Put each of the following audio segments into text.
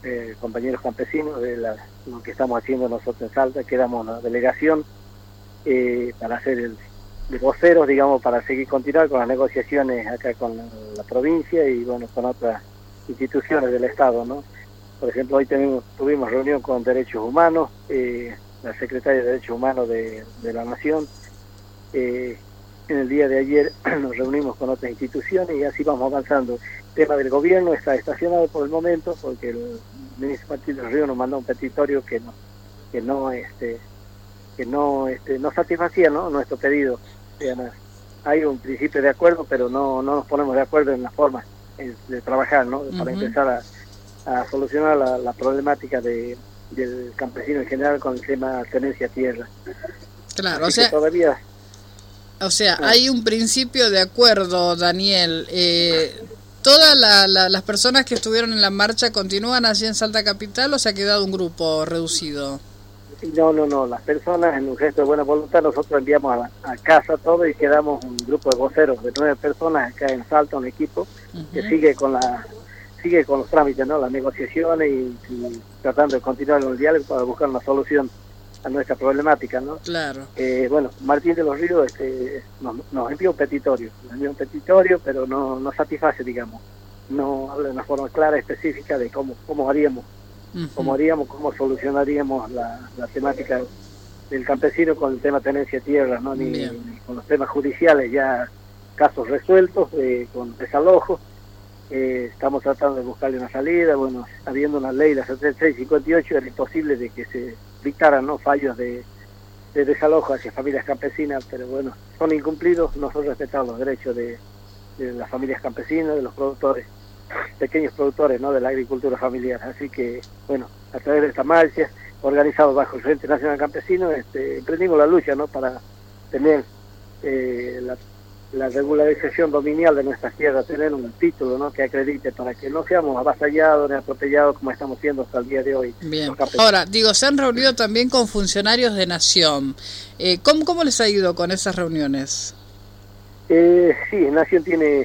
compañeros campesinos de lo que estamos haciendo nosotros en Salta, quedamos en la delegación para hacer de voceros, digamos, para seguir continuar con las negociaciones acá con la provincia y bueno, con otras instituciones del Estado, ¿no? Por ejemplo, hoy tuvimos reunión con Derechos Humanos, la secretaria de Derechos Humanos de la Nación. En el día de ayer nos reunimos con otras instituciones y así vamos avanzando. El tema del gobierno está estacionado por el momento porque el ministro Martín del Río nos mandó un petitorio que no satisfacía, ¿no?, nuestro pedido. Hay un principio de acuerdo, pero no nos ponemos de acuerdo en la forma de trabajar, ¿no? Para empezar a solucionar la problemática del campesino en general con el tema tenencia tierra. Claro, Así todavía... hay un principio de acuerdo, Daniel. ¿Todas las personas que estuvieron en la marcha continúan allí en Salta Capital o se ha quedado un grupo reducido? No, las personas en un gesto de buena voluntad nosotros enviamos a casa todo y quedamos un grupo de voceros de 9 personas acá en Salta, un equipo que sigue con los trámites, ¿no?, las negociaciones y tratando de continuar con el diálogo para buscar una solución a nuestra problemática, ¿no? Claro. Bueno, Martín de los Ríos nos envió un petitorio, pero no satisface, digamos, no habla de una forma clara, específica de cómo haríamos, cómo solucionaríamos la temática del campesino con el tema tenencia de tierras, ¿no? Ni con los temas judiciales, ya casos resueltos, con desalojos. Estamos tratando de buscarle una salida. Bueno, habiendo una ley, la 7658, era imposible de que se dictaran, ¿no?, fallos de desalojo hacia familias campesinas, pero bueno, son incumplidos. Nosotros respetamos los derechos de las familias campesinas, de los productores, pequeños productores, ¿no?, de la agricultura familiar. Así que, bueno, a través de esta marcha, organizado bajo el Frente Nacional Campesino, emprendimos la lucha, ¿no?, para tener la regularización dominial de nuestras tierras, tener un título, ¿no?, que acredite, para que no seamos avasallados ni atropellados como estamos siendo hasta el día de hoy. Bien. Ahora, se han reunido también con funcionarios de Nación. ¿Cómo les ha ido con esas reuniones? Sí, Nación tiene,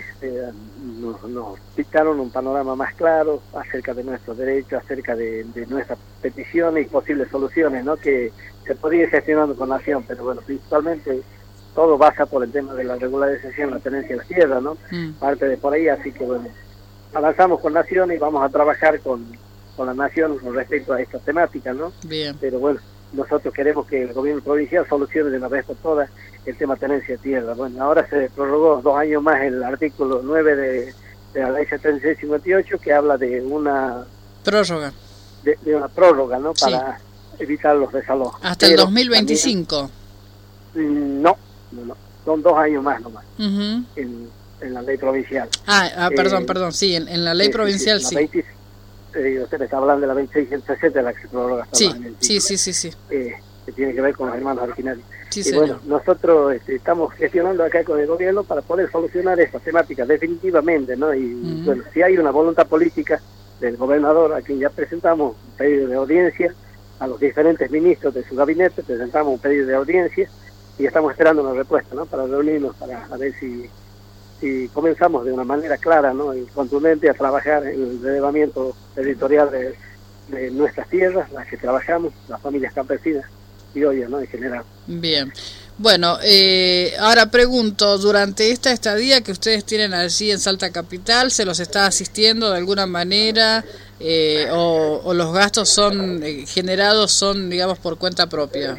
nos dictaron un panorama más claro acerca de nuestros derechos, acerca de nuestras peticiones y posibles soluciones, ¿no?, que se podría ir gestionando con Nación, pero bueno, principalmente todo pasa por el tema de la regularización, la tenencia de la tierra, ¿no? Parte de por ahí, así que bueno, avanzamos con Nación y vamos a trabajar con la Nación con respecto a esta temática, ¿no? Bien. Pero bueno, nosotros queremos que el gobierno provincial solucione de una vez por todas el tema tenencia de tierra. Bueno, ahora se prorrogó 2 años más el artículo 9 de la ley 7658, que habla de una prórroga. De una prórroga, ¿no? Para evitar los desalojos. Hasta el 2025. También, no, son 2 años más nomás, en la ley provincial. Perdón, sí, en la ley provincial sí. Usted me está hablando de la 2660, de la que se prorroga hasta sí, el 2025. Sí. Que tiene que ver con los hermanos originarios. Sí, y señor. bueno, nosotros estamos gestionando acá con el gobierno para poder solucionar esta temática definitivamente, ¿no? Y bueno, si hay una voluntad política del gobernador, a quien ya presentamos un pedido de audiencia, a los diferentes ministros de su gabinete presentamos un pedido de audiencia, y estamos esperando una respuesta, ¿no?, para reunirnos, para ver si comenzamos de una manera clara, ¿no?, y contundente a trabajar en el relevamiento territorial de nuestras tierras, las que trabajamos, las familias campesinas y criollas, ¿no?, en general. Bien. Bueno, ahora pregunto, durante esta estadía que ustedes tienen allí en Salta Capital, ¿se los está asistiendo de alguna manera o los gastos son generados, digamos, por cuenta propia?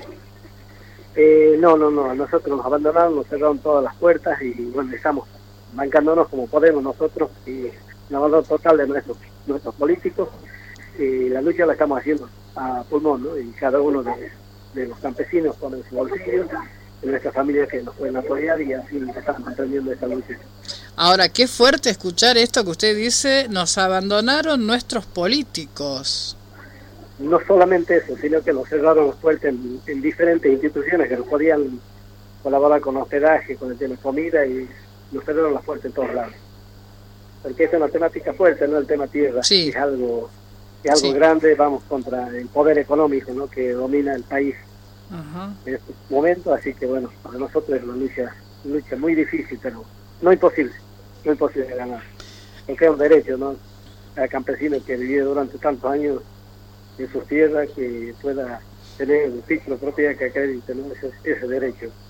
No, nosotros nos abandonaron, nos cerraron todas las puertas y bueno, estamos bancándonos como podemos nosotros, y un abandono total de nuestros políticos, y la lucha la estamos haciendo a pulmón, ¿no?, y cada uno de los campesinos pone su bolsillo, de nuestras familias que nos pueden apoyar, y así estamos emprendiendo esta lucha. Ahora, qué fuerte escuchar esto que usted dice, nos abandonaron nuestros políticos. No solamente eso, sino que nos cerraron las puertas en diferentes instituciones que nos podían colaborar con hospedaje, con el tema de comida, y nos cerraron las puertas en todos lados. Porque esa es una temática fuerte, no el tema tierra. Sí. Es algo grande, vamos contra el poder económico, ¿no?, que domina el país en estos momentos, así que bueno, para nosotros es una lucha muy difícil, pero no imposible de ganar, porque es un derecho, ¿no? al campesino que vivió durante tantos años en sus tierras, que pueda tener un título de propiedad que acredite, ¿no? Ese derecho.